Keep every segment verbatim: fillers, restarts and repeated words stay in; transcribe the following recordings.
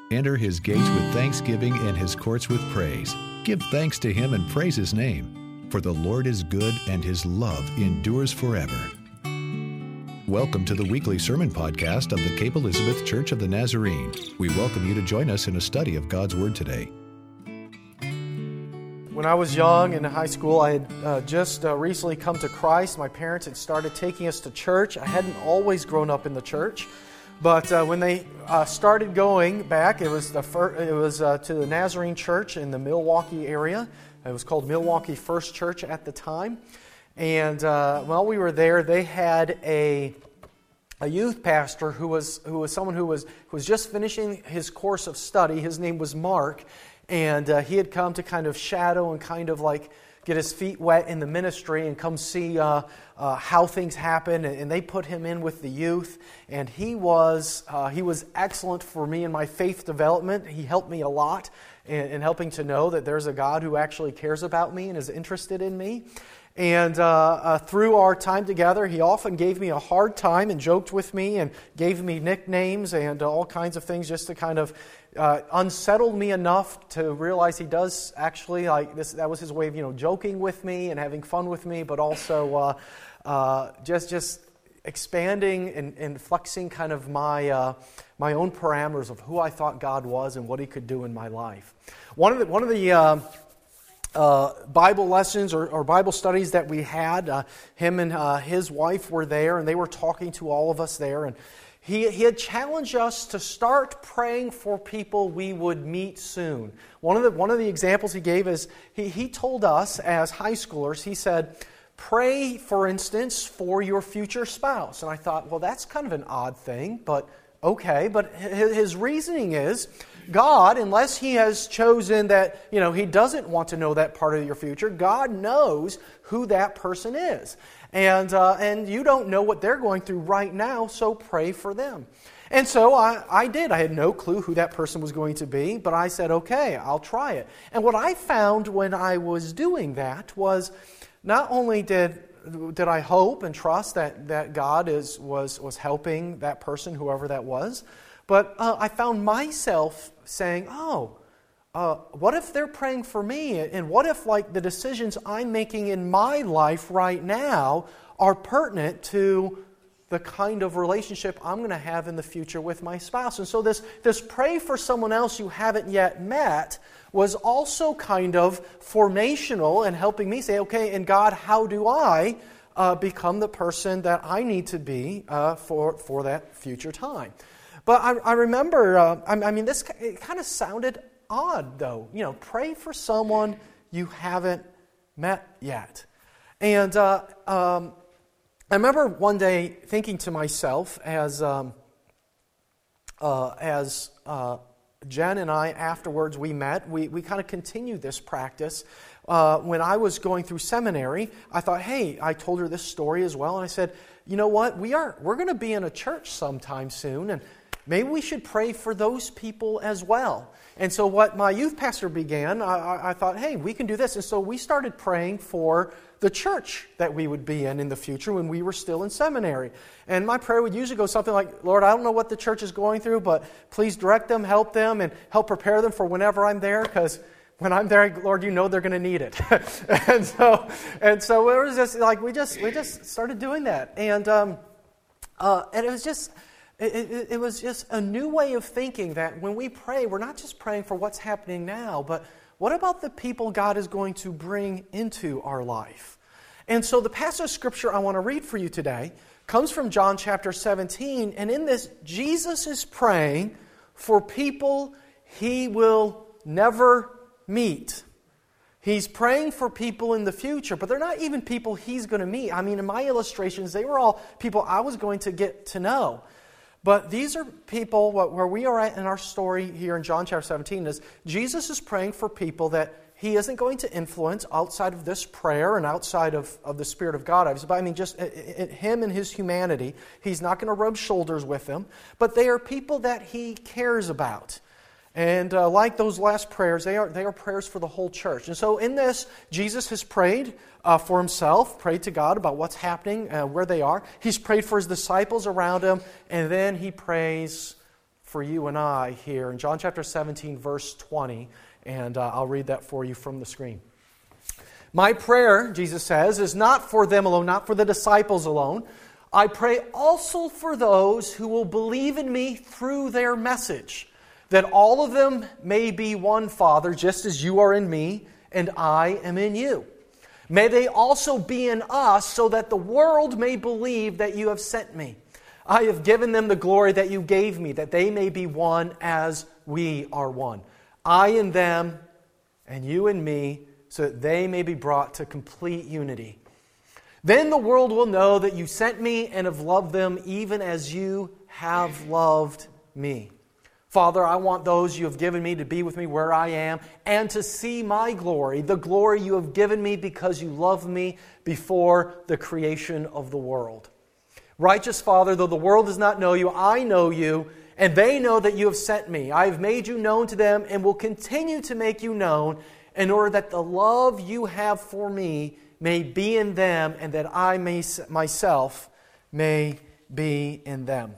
Enter His gates with thanksgiving and His courts with praise. Give thanks to Him and praise His name. For the Lord is good and His love endures forever. Welcome to the weekly sermon podcast of the Cape Elizabeth Church of the Nazarene. We welcome you to join us in a study of God's Word today. When I was young in high school, I had uh, just uh, recently come to Christ. My parents had started taking us to church. I hadn't always grown up in the church, but uh, when they uh, started going back, it was the fir- it was uh, to the Nazarene Church in the Milwaukee area. It was called Milwaukee First Church at the time, and uh, while we were there, they had a a youth pastor who was who was someone who was who was just finishing his course of study. His name was Mark. And uh, he had come to kind of shadow and kind of like get his feet wet in the ministry and come see uh, uh, how things happen. And, and they put him in with the youth. And he was uh, he was excellent for me in my faith development. He helped me a lot in, in helping to know that there's a God who actually cares about me and is interested in me. And uh, uh, through our time together, he often gave me a hard time and joked with me and gave me nicknames and uh, all kinds of things just to kind of uh, unsettle me enough to realize he does actually, like this. That was his way of, you know, joking with me and having fun with me, but also uh, uh, just just expanding and, and flexing kind of my uh, my own parameters of who I thought God was and what He could do in my life. One of the one of the uh, Uh, Bible lessons or, or Bible studies that we had. Uh, him and uh, his wife were there, and they were talking to all of us there. And he, he had challenged us to start praying for people we would meet soon. One of the one of the examples he gave is he, he told us as high schoolers. He said, "Pray, for instance, for your future spouse." And I thought, well, that's kind of an odd thing, but okay. But his reasoning is, God, unless He has chosen that, you know, He doesn't want to know that part of your future, God knows who that person is. And uh, and you don't know what they're going through right now, so pray for them. And so I, I did. I had no clue who that person was going to be, but I said, okay, I'll try it. And what I found when I was doing that was not only did did I hope and trust that, that God is was was helping that person, whoever that was, but uh, I found myself saying, oh, uh, what if they're praying for me? And what if, like, the decisions I'm making in my life right now are pertinent to the kind of relationship I'm going to have in the future with my spouse? And so this, this pray for someone else you haven't yet met was also kind of formational and helping me say, okay, and God, how do I uh, become the person that I need to be uh, for, for that future time? But I, I remember, uh, I, I mean, this it kind of sounded odd, though. You know, pray for someone you haven't met yet. And uh, um, I remember one day thinking to myself, as um, uh, as uh, Jen and I afterwards we met, we we kind of continued this practice. Uh, when I was going through seminary, I thought, hey, I told her this story as well, and I said, you know what, we are we're going to be in a church sometime soon, and maybe we should pray for those people as well. And so what my youth pastor began, I, I thought, hey, we can do this. And so we started praying for the church that we would be in in the future when we were still in seminary. And my prayer would usually go something like, Lord, I don't know what the church is going through, but please direct them, help them, and help prepare them for whenever I'm there, because when I'm there, Lord, you know they're going to need it. and so and so it was just like we just we just started doing that. And um, uh, and it was just It, it, it was just a new way of thinking that when we pray, we're not just praying for what's happening now, but what about the people God is going to bring into our life? And so the passage of Scripture I want to read for you today comes from John chapter seventeen, and in this, Jesus is praying for people He will never meet. He's praying for people in the future, but they're not even people He's going to meet. I mean, in my illustrations, they were all people I was going to get to know. But these are people, where we are at in our story here in John chapter seventeen, is Jesus is praying for people that He isn't going to influence outside of this prayer and outside of, of the Spirit of God. But I mean, just it, it, Him and His humanity. He's not going to rub shoulders with them. But they are people that He cares about. And uh, like those last prayers, they are they are prayers for the whole church. And so in this, Jesus has prayed uh, for himself, prayed to God about what's happening, uh, where they are. He's prayed for his disciples around him, and then he prays for you and I here in John chapter seventeen, verse twenty, and uh, I'll read that for you from the screen. My prayer, Jesus says, is not for them alone, not for the disciples alone. I pray also for those who will believe in me through their message, that all of them may be one, Father, just as you are in me and I am in you. May they also be in us, so that the world may believe that you have sent me. I have given them the glory that you gave me, that they may be one as we are one. I in them and you in me, so that they may be brought to complete unity. Then the world will know that you sent me and have loved them even as you have loved me. Father, I want those you have given me to be with me where I am and to see my glory, the glory you have given me because you loved me before the creation of the world. Righteous Father, though the world does not know you, I know you, and they know that you have sent me. I have made you known to them and will continue to make you known, in order that the love you have for me may be in them and that I may myself may be in them.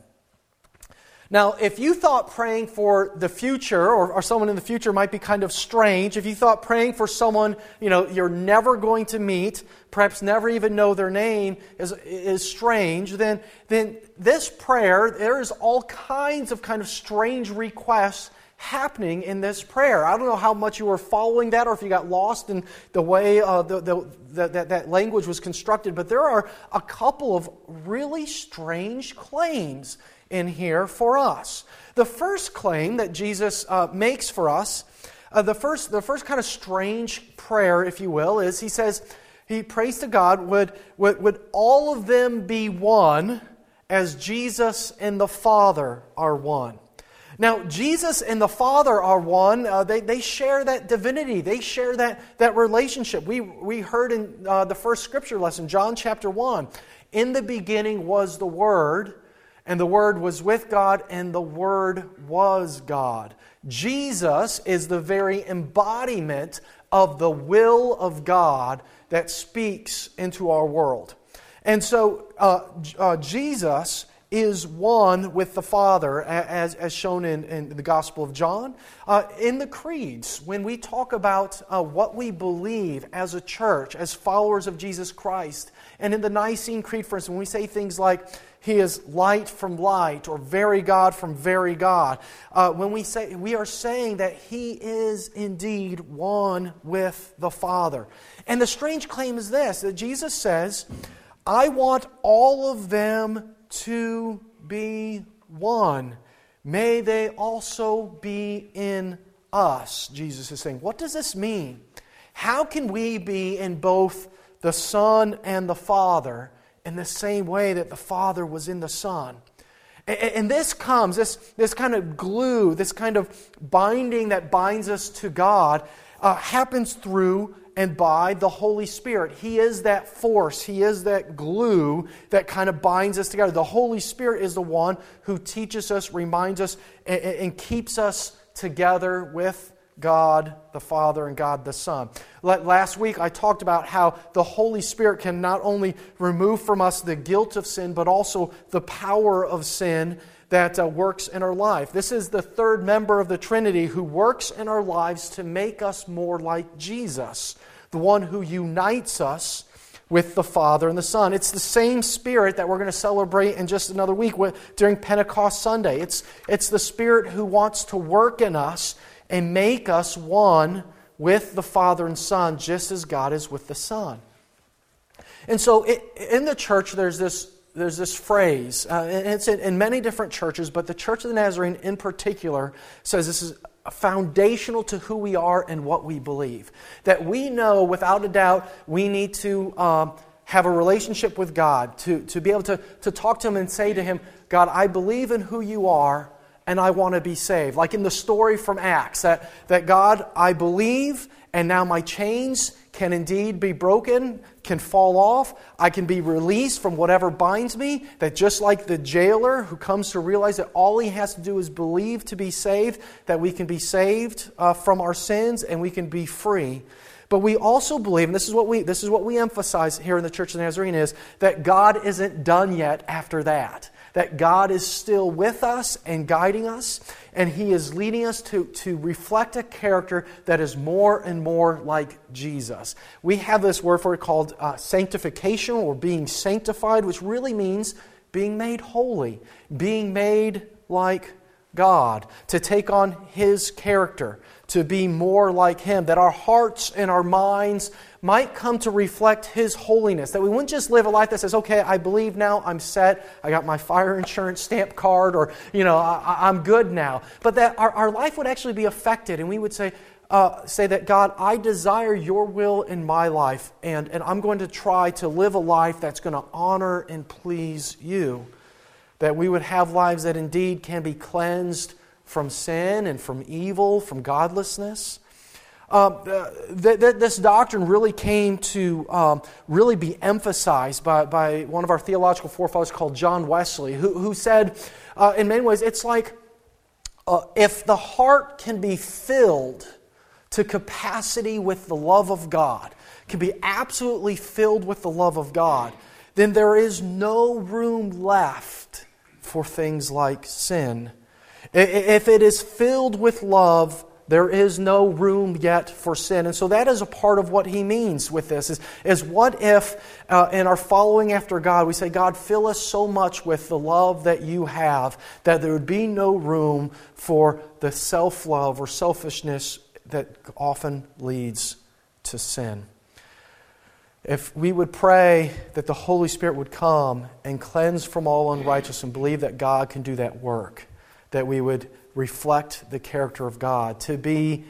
Now, if you thought praying for the future or, or someone in the future might be kind of strange, if you thought praying for someone, you know, you're never going to meet, perhaps never even know their name is, is strange, then, then this prayer, there is all kinds of kind of strange requests happening in this prayer. I don't know how much you were following that or if you got lost in the way uh, the, the, the, that, that language was constructed, but there are a couple of really strange claims in here for us. The first claim that Jesus uh, makes for us, uh, the first the first kind of strange prayer, if you will, is he says, he prays to God, would, would, would all of them be one as Jesus and the Father are one. Now, Jesus and the Father are one. Uh, they, they share that divinity. They share that, that relationship. We, we heard in uh, the first scripture lesson, John chapter one, in the beginning was the Word, and the Word was with God, and the Word was God. Jesus is the very embodiment of the will of God that speaks into our world. And so uh, uh, Jesus is one with the Father, as, as shown in, in the Gospel of John. Uh, in the creeds, when we talk about uh, what we believe as a church, as followers of Jesus Christ, and in the Nicene Creed, for instance, when we say things like, He is light from light, or very God from very God, uh, when we say, we are saying that He is indeed one with the Father. And the strange claim is this, that Jesus says, I want all of them to be one. May they also be in us, Jesus is saying. What does this mean? How can we be in both the Son and the Father in the same way that the Father was in the Son? And this comes, this, this kind of glue, this kind of binding that binds us to God, uh, happens through and by the Holy Spirit. He is that force. He is that glue that kind of binds us together. The Holy Spirit is the one who teaches us, reminds us, and, and keeps us together with God the Father and God the Son. Last week I talked about how the Holy Spirit can not only remove from us the guilt of sin, but also the power of sin that uh, works in our life. This is the third member of the Trinity who works in our lives to make us more like Jesus, the one who unites us with the Father and the Son. It's the same Spirit that we're going to celebrate in just another week during Pentecost Sunday. It's, it's the Spirit who wants to work in us and make us one with the Father and Son, just as God is with the Son. And so it, in the church, there's this There's this phrase, uh, and it's in, in many different churches, but the Church of the Nazarene in particular says this is foundational to who we are and what we believe. That we know without a doubt we need to um, have a relationship with God, to, to be able to, to talk to Him and say to Him, God, I believe in who you are and I want to be saved. Like in the story from Acts, that, that God, I believe, and now my chains can indeed be broken, can fall off. I can be released from whatever binds me. That just like the jailer who comes to realize that all he has to do is believe to be saved, that we can be saved uh, from our sins and we can be free. But we also believe, and this is what we this is what we emphasize here in the Church of the Nazarene, is that God isn't done yet after that. that God is still with us and guiding us, and He is leading us to, to reflect a character that is more and more like Jesus. We have this word for it called uh, sanctification, or being sanctified, which really means being made holy, being made like God, to take on His character, to be more like Him, that our hearts and our minds might come to reflect His holiness, that we wouldn't just live a life that says, okay, I believe now, I'm set, I got my fire insurance stamp card, or, you know, I, I'm good now. But that our, our life would actually be affected, and we would say, uh, say that, God, I desire Your will in my life, and, and I'm going to try to live a life that's going to honor and please You. That we would have lives that indeed can be cleansed from sin and from evil, from godlessness. Uh, th- th- this doctrine really came to um, really be emphasized by, by one of our theological forefathers called John Wesley, who, who said, uh, in many ways, it's like uh, if the heart can be filled to capacity with the love of God, can be absolutely filled with the love of God, then there is no room left for things like sin. If it is filled with love, there is no room yet for sin. And so that is a part of what he means with this, is, is what if uh, in our following after God, we say, God, fill us so much with the love that You have, that there would be no room for the self-love or selfishness that often leads to sin. If we would pray that the Holy Spirit would come and cleanse from all unrighteousness and believe that God can do that work, that we would reflect the character of God, to be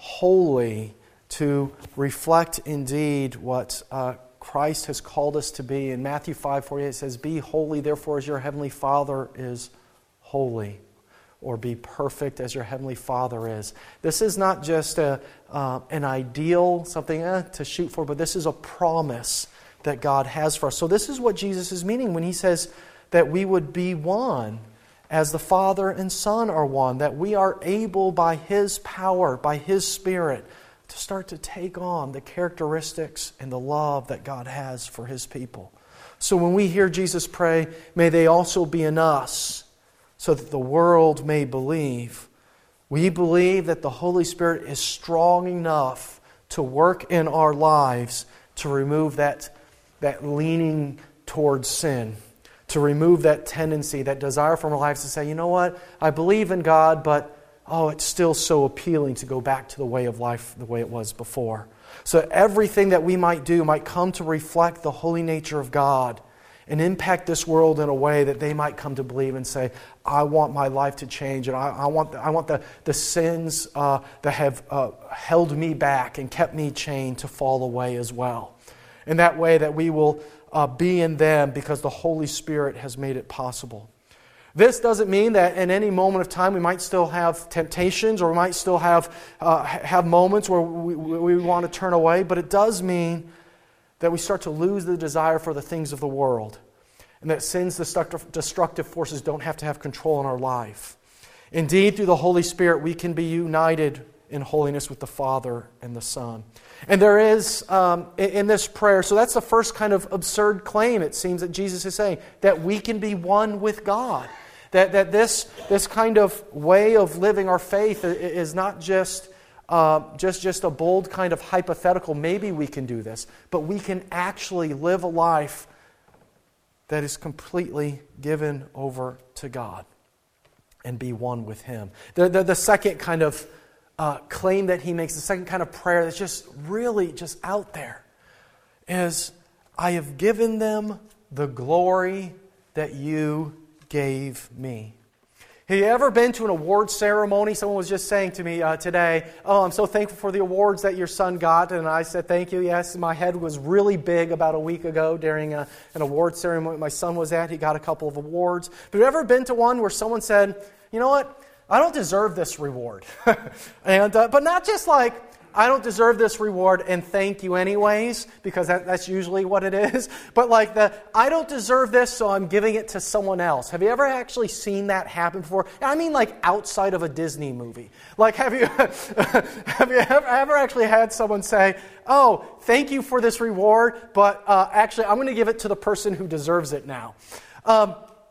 holy, to reflect indeed what uh, Christ has called us to be. In Matthew five forty-eight it says, be holy, therefore, as your heavenly Father is holy. Or be perfect as your heavenly Father is. This is not just a, uh, an ideal, something eh, to shoot for, but this is a promise that God has for us. So this is what Jesus is meaning when He says that we would be one as the Father and Son are one, that we are able by His power, by His Spirit, to start to take on the characteristics and the love that God has for His people. So when we hear Jesus pray, may they also be in us, so that the world may believe. We believe that the Holy Spirit is strong enough to work in our lives to remove that, that leaning towards sin, to remove that tendency, that desire from our lives to say, you know what, I believe in God, but oh, it's still so appealing to go back to the way of life the way it was before. So everything that we might do might come to reflect the holy nature of God and impact this world in a way that they might come to believe and say, I want my life to change, and I, I want the, I want the, the sins uh, that have uh, held me back and kept me chained to fall away as well. In that way that we will uh, be in them because the Holy Spirit has made it possible. This doesn't mean that in any moment of time we might still have temptations, or we might still have, uh, have moments where we, we want to turn away, but it does mean that we start to lose the desire for the things of the world, and that sin's destructive, destructive forces don't have to have control in our life. Indeed, through the Holy Spirit, we can be united in holiness with the Father and the Son. And there is, um, in this prayer, so that's the first kind of absurd claim, it seems, that Jesus is saying, that we can be one with God. That, that this, this kind of way of living our faith is not just Uh, just, just a bold kind of hypothetical, maybe we can do this, but we can actually live a life that is completely given over to God and be one with Him. The, the, the second kind of uh, claim that he makes, the second kind of prayer that's just really just out there, is, I have given them the glory that You gave Me. Have you ever been to an award ceremony? Someone was just saying to me uh, today, oh, I'm so thankful for the awards that your son got. And I said, thank you. Yes, my head was really big about a week ago during a, an award ceremony my son was at. He got a couple of awards. But have you ever been to one where someone said, you know what? I don't deserve this reward. and uh, But not just like, I don't deserve this reward and thank you anyways, because that, that's usually what it is. But like the, I don't deserve this, so I'm giving it to someone else. Have you ever actually seen that happen before? I mean like outside of a Disney movie. Like have you, have you ever, ever actually had someone say, oh, thank you for this reward, but uh, actually I'm going to give it to the person who deserves it now. Um,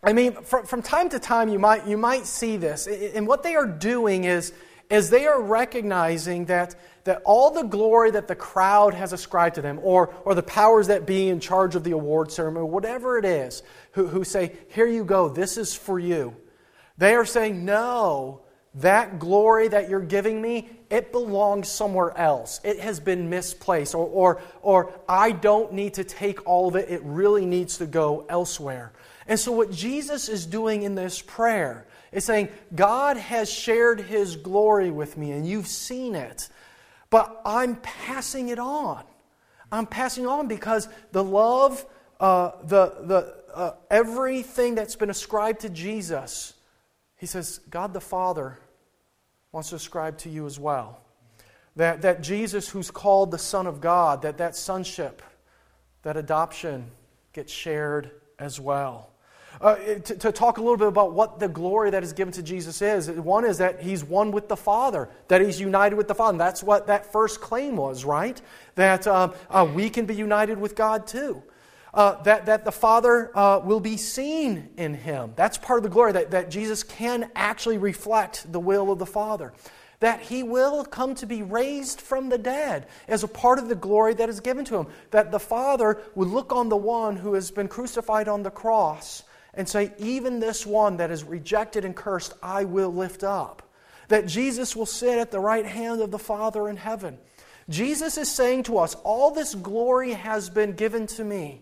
I mean, from, from time to time you might you might see this. And what they are doing is, is they are recognizing that, that all the glory that the crowd has ascribed to them, or, or the powers that be in charge of the award ceremony, whatever it is, who, who say, here you go, this is for you. They are saying, no, that glory that you're giving me, it belongs somewhere else. It has been misplaced. Or, or, or I don't need to take all of it. It really needs to go elsewhere. And so what Jesus is doing in this prayer is saying, God has shared His glory with me, and you've seen it. But I'm passing it on. I'm passing on because the love, uh, the the uh, everything that's been ascribed to Jesus, He says, God the Father wants to ascribe to you as well. That, that Jesus, who's called the Son of God, that that sonship, that adoption gets shared as well. Uh, to, to talk a little bit about what the glory that is given to Jesus is. One is that He's one with the Father, that He's united with the Father. And that's what that first claim was, right? That um, uh, we can be united with God too. Uh, that, that the Father uh, will be seen in Him. That's part of the glory, that, that Jesus can actually reflect the will of the Father. That He will come to be raised from the dead as a part of the glory that is given to Him. That the Father would look on the one who has been crucified on the cross and say, even this one that is rejected and cursed, I will lift up. That Jesus will sit at the right hand of the Father in heaven. Jesus is saying to us, all this glory has been given to me.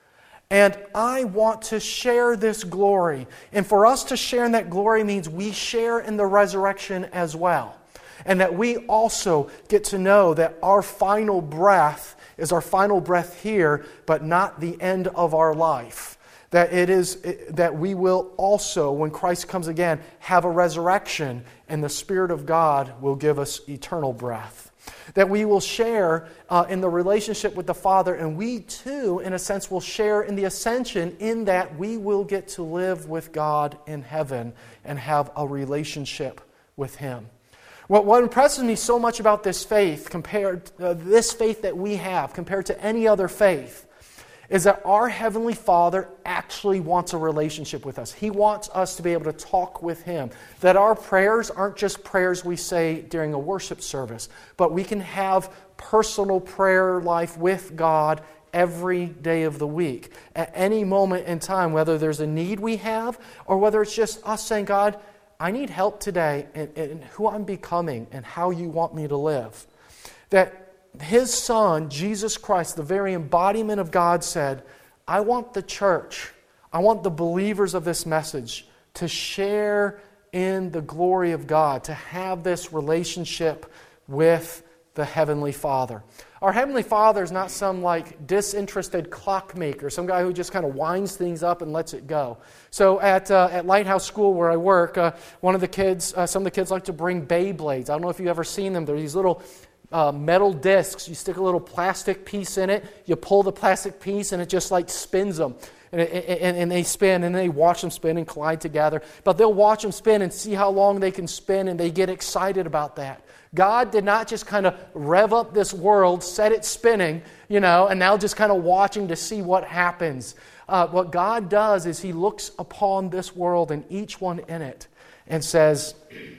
And I want to share this glory. And for us to share in that glory means we share in the resurrection as well. And that we also get to know that our final breath is our final breath here, but not the end of our life. That it is that we will also, when Christ comes again, have a resurrection, and the Spirit of God will give us eternal breath. That we will share uh, in the relationship with the Father, and we too, in a sense, will share in the ascension, in that we will get to live with God in heaven and have a relationship with Him. What, what impresses me so much about this faith, compared uh, this faith that we have, compared to any other faith, is that our Heavenly Father actually wants a relationship with us. He wants us to be able to talk with Him. That our prayers aren't just prayers we say during a worship service, but we can have personal prayer life with God every day of the week. At any moment in time, whether there's a need we have, or whether it's just us saying, God, I need help today in, in who I'm becoming and how you want me to live. That His Son, Jesus Christ, the very embodiment of God, said, I want the church, I want the believers of this message to share in the glory of God, to have this relationship with the Heavenly Father. Our Heavenly Father is not some like disinterested clockmaker, some guy who just kind of winds things up and lets it go. So at uh, at Lighthouse School where I work, uh, one of the kids, uh, some of the kids like to bring Beyblades. I don't know if you've ever seen them. They're these little Uh, metal discs. You stick a little plastic piece in it, you pull the plastic piece, and it just like spins them. And, it, and, and they spin, and they watch them spin and collide together. But they'll watch them spin and see how long they can spin, and they get excited about that. God did not just kind of rev up this world, set it spinning, you know, and now just kind of watching to see what happens. Uh, what God does is He looks upon this world and each one in it and says,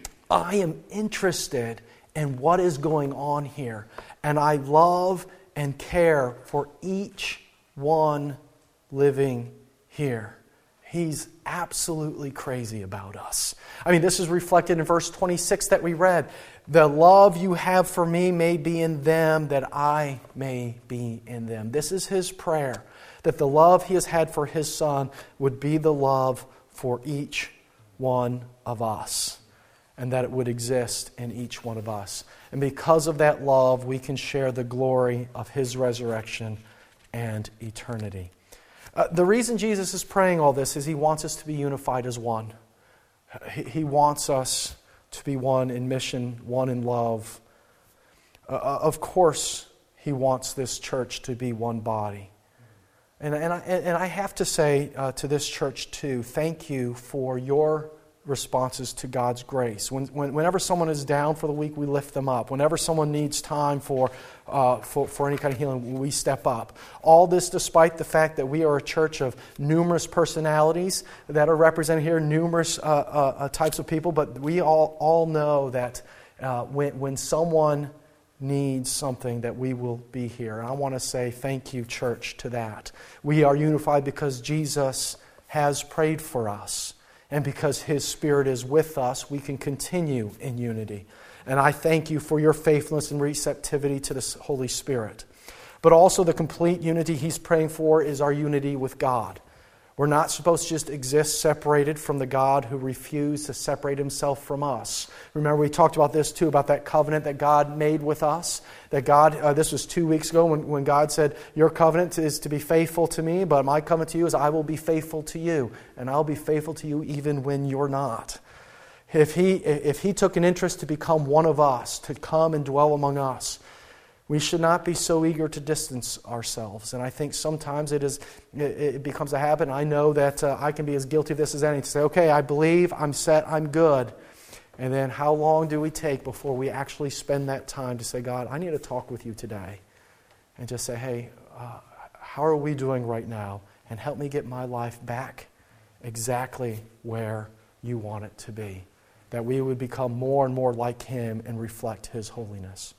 I am interested and what is going on here. And I love and care for each one living here. He's absolutely crazy about us. I mean, this is reflected in verse twenty-six that we read. The love you have for me may be in them, that I may be in them. This is His prayer, that the love He has had for His Son would be the love for each one of us, and that it would exist in each one of us. And because of that love, we can share the glory of His resurrection and eternity. Uh, the reason Jesus is praying all this is He wants us to be unified as one. He, he wants us to be one in mission, one in love. Uh, of course, He wants this church to be one body. And, and, I, and I have to say uh, to this church too, thank you for your responses to God's grace. When, when, whenever someone is down for the week, we lift them up. Whenever someone needs time for, uh, for, for any kind of healing, we step up. All this despite the fact that we are a church of numerous personalities that are represented here, numerous uh, uh, uh, types of people, but we all, all know that uh, when, when someone needs something, that we will be here. And I want to say thank you, church, to that. We are unified because Jesus has prayed for us. And because His Spirit is with us, we can continue in unity. And I thank you for your faithfulness and receptivity to the Holy Spirit. But also the complete unity He's praying for is our unity with God. We're not supposed to just exist separated from the God who refused to separate Himself from us. Remember, we talked about this too, about that covenant that God made with us. That God, uh, this was two weeks ago when, when God said, your covenant is to be faithful to me, but my covenant to you is I will be faithful to you. And I'll be faithful to you even when you're not. If He, if He took an interest to become one of us, to come and dwell among us, we should not be so eager to distance ourselves. And I think sometimes it is it, it becomes a habit. And I know that uh, I can be as guilty of this as any. To say, okay, I believe, I'm set, I'm good. And then how long do we take before we actually spend that time to say, God, I need to talk with you today. And just say, hey, uh, how are we doing right now? And help me get my life back exactly where you want it to be. That we would become more and more like Him and reflect His holiness.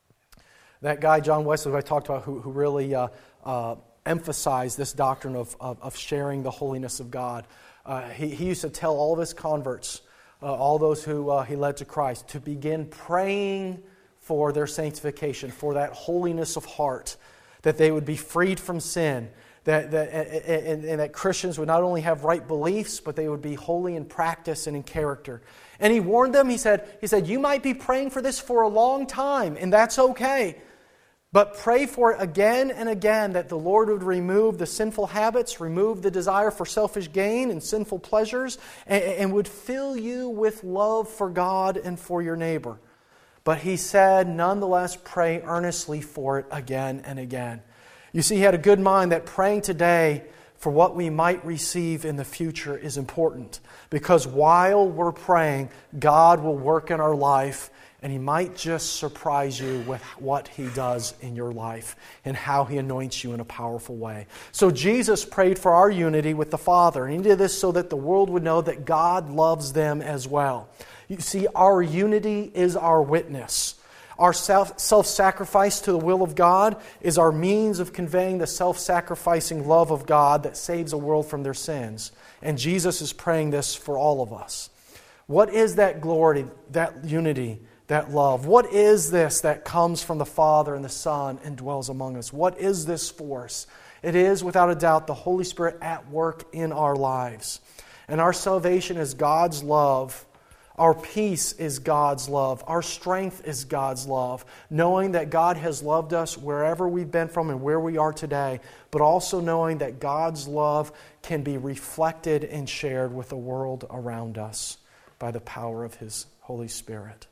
That guy, John Wesley, who I talked about, who, who really uh, uh, emphasized this doctrine of, of, of sharing the holiness of God. Uh, he, he used to tell all of his converts, uh, all those who uh, he led to Christ, to begin praying for their sanctification, for that holiness of heart, that they would be freed from sin, that, that and, and that Christians would not only have right beliefs, but they would be holy in practice and in character. And he warned them, he said, he said, you might be praying for this for a long time, and that's okay. But pray for it again and again, that the Lord would remove the sinful habits, remove the desire for selfish gain and sinful pleasures, and, and would fill you with love for God and for your neighbor. But he said, nonetheless, pray earnestly for it again and again. You see, he had a good mind that praying today for what we might receive in the future is important. Because while we're praying, God will work in our life, and He might just surprise you with what He does in your life and how He anoints you in a powerful way. So Jesus prayed for our unity with the Father, and He did this so that the world would know that God loves them as well. You see, our unity is our witness. Our self, self-sacrifice to the will of God is our means of conveying the self-sacrificing love of God that saves a world from their sins. And Jesus is praying this for all of us. What is that glory, that unity, that love? What is this that comes from the Father and the Son and dwells among us? What is this force? It is, without a doubt, the Holy Spirit at work in our lives. And our salvation is God's love. Our peace is God's love. Our strength is God's love. Knowing that God has loved us wherever we've been from and where we are today, but also knowing that God's love can be reflected and shared with the world around us by the power of His Holy Spirit.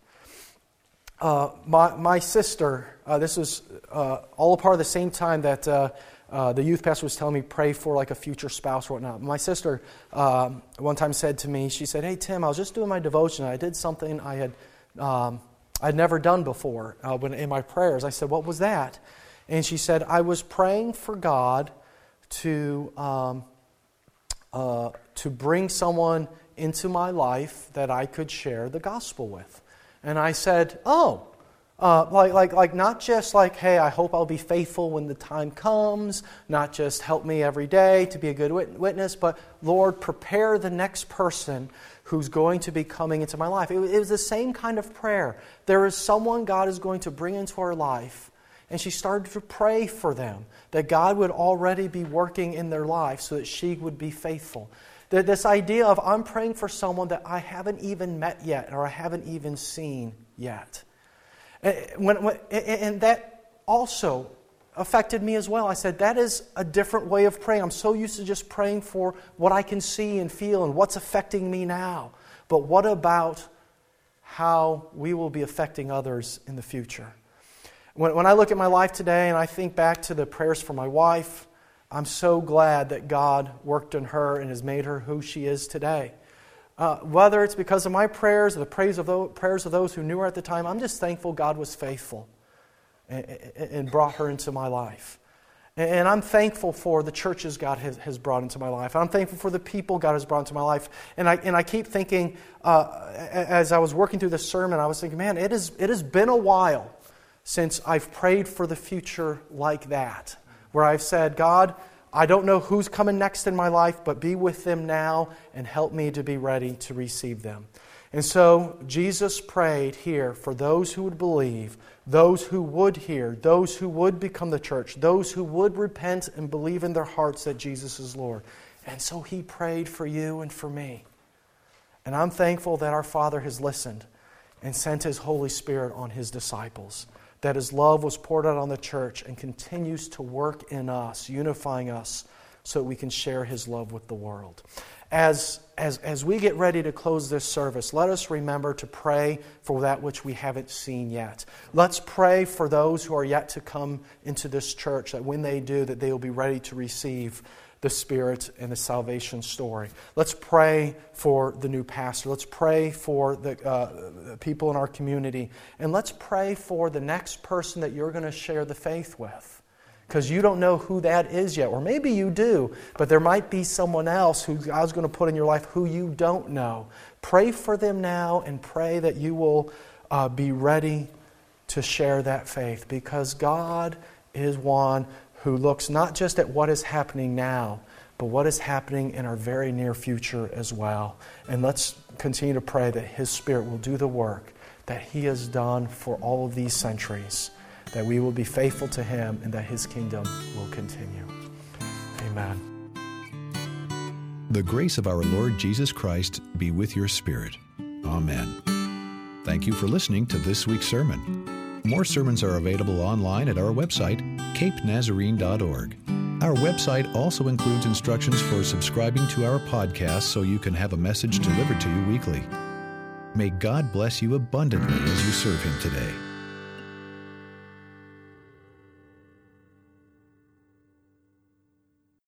Uh, my, my sister, uh, this was uh, all a part of the same time that uh, uh, the youth pastor was telling me pray for like a future spouse or whatnot. My sister um, one time said to me, she said, hey Tim, I was just doing my devotion. I did something I had um, I'd never done before uh, when in my prayers. I said, what was that? And she said, I was praying for God to um, uh, to bring someone into my life that I could share the gospel with. And I said, oh, uh, like, like, like not just like, hey, I hope I'll be faithful when the time comes, not just help me every day to be a good witness, but Lord, prepare the next person who's going to be coming into my life. It, it was the same kind of prayer. There is someone God is going to bring into our life, and she started to pray for them, that God would already be working in their life so that she would be faithful. This idea of I'm praying for someone that I haven't even met yet or I haven't even seen yet. When, when, and that also affected me as well. I said, that is a different way of praying. I'm so used to just praying for what I can see and feel and what's affecting me now. But what about how we will be affecting others in the future? When, when I look at my life today and I think back to the prayers for my wife, I'm so glad that God worked in her and has made her who she is today. Uh, whether it's because of my prayers or the prayers of, those, prayers of those who knew her at the time, I'm just thankful God was faithful and, and brought her into my life. And I'm thankful for the churches God has, has brought into my life. I'm thankful for the people God has brought into my life. And I and I keep thinking, uh, as I was working through this sermon, I was thinking, man, it, is, it has been a while since I've prayed for the future like that, where I've said, God, I don't know who's coming next in my life, but be with them now and help me to be ready to receive them. And so Jesus prayed here for those who would believe, those who would hear, those who would become the church, those who would repent and believe in their hearts that Jesus is Lord. And so He prayed for you and for me. And I'm thankful that our Father has listened and sent His Holy Spirit on His disciples, that His love was poured out on the church and continues to work in us, unifying us so that we can share His love with the world. As, as, as we get ready to close this service, let us remember to pray for that which we haven't seen yet. Let's pray for those who are yet to come into this church, that when they do, that they will be ready to receive the Spirit and the salvation story. Let's pray for the new pastor. Let's pray for the, uh, the people in our community. And let's pray for the next person that you're going to share the faith with. Because you don't know who that is yet. Or maybe you do, but there might be someone else who God's going to put in your life who you don't know. Pray for them now and pray that you will uh, be ready to share that faith. Because God is one who looks not just at what is happening now, but what is happening in our very near future as well. And let's continue to pray that His Spirit will do the work that He has done for all of these centuries, that we will be faithful to Him and that His kingdom will continue. Amen. The grace of our Lord Jesus Christ be with your spirit. Amen. Thank you for listening to this week's sermon. More sermons are available online at our website, cape nazarene dot org. Our website also includes instructions for subscribing to our podcast so you can have a message delivered to you weekly. May God bless you abundantly as you serve Him today.